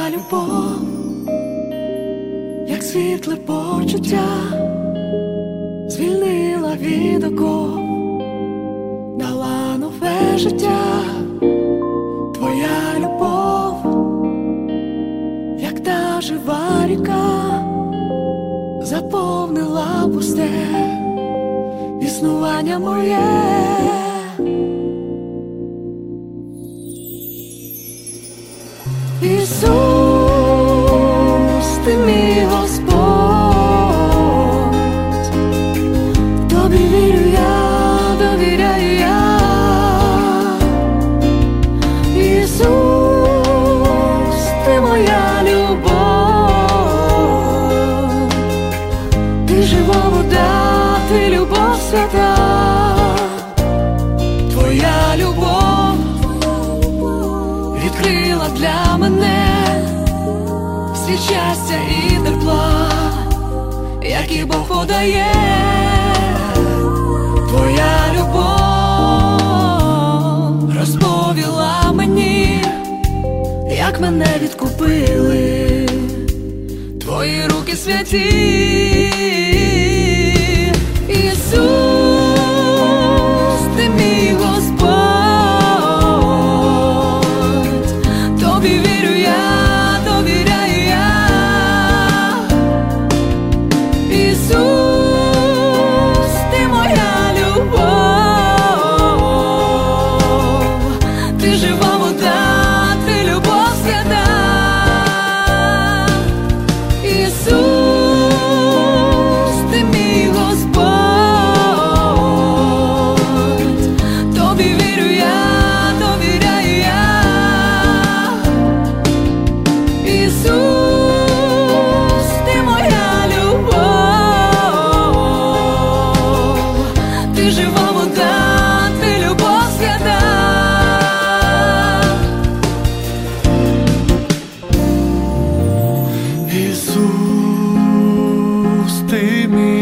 любов, як світле почуття, звільнила від оков, дала нове життя. Твоя любов, як та жива ріка, заповнила пусте існування моє. Ісус, ти мій Господь, тобі вірю я, довіряю я. Ісус, ти моя любов, ти жива вода, ти любов свята. Твоя любов відкрила для мене світ щастя і тепла, який Бог подає. Твоя любов розповіла мені, як мене відкупили твої руки святі. Ісус, ти мій Господь, тобі вірю я, довіряю я. Ісус, ти моя любов, ти жива вода, ти любов свята. Ісус, ти мій Господь, тобі вірю я, довіряю я. Ісус, ти моя любов, ти жива вода, ти любов свята. Ісус, ти мій